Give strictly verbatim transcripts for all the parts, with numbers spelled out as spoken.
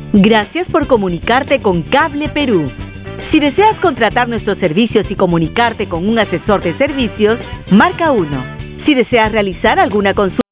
Gracias por comunicarte con Cable Perú. Si deseas contratar nuestros servicios y comunicarte con un asesor de servicios, marca uno. Si deseas realizar alguna consulta,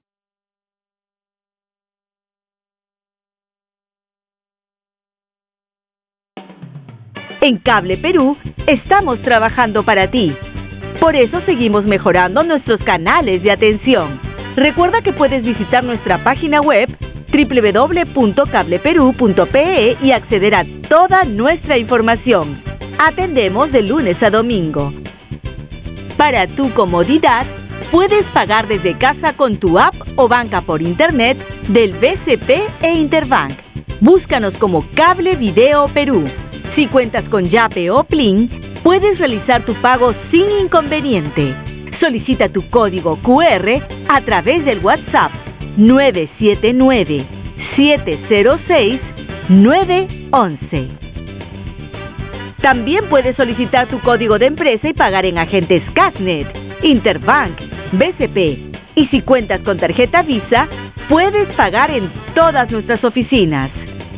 en Cable Perú estamos trabajando para ti. Por eso seguimos mejorando nuestros canales de atención. Recuerda que puedes visitar nuestra página web doble u doble u doble u punto cable perú punto pe e y acceder a toda nuestra información. Atendemos de lunes a domingo. Para tu comodidad, puedes pagar desde casa con tu app o banca por internet del B C P e Interbank. Búscanos como Cable Video Perú. Si cuentas con Yape o Plin, puedes realizar tu pago sin inconveniente. Solicita tu código cu erre a través del WhatsApp nueve siete nueve, siete cero seis, nueve uno uno. También puedes solicitar tu código de empresa y pagar en agentes Casnet, Interbank, B C P. Y si cuentas con tarjeta Visa, puedes pagar en todas nuestras oficinas.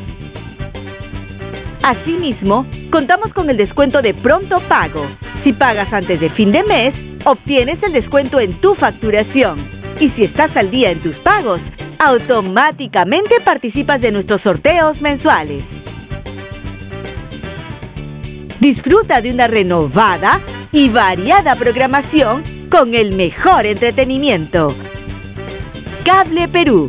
Asimismo, contamos con el descuento de pronto pago. Si pagas antes de fin de mes, obtienes el descuento en tu facturación. Y si estás al día en tus pagos, automáticamente participas de nuestros sorteos mensuales. Disfruta de una renovada y variada programación con el mejor entretenimiento. Cable Perú,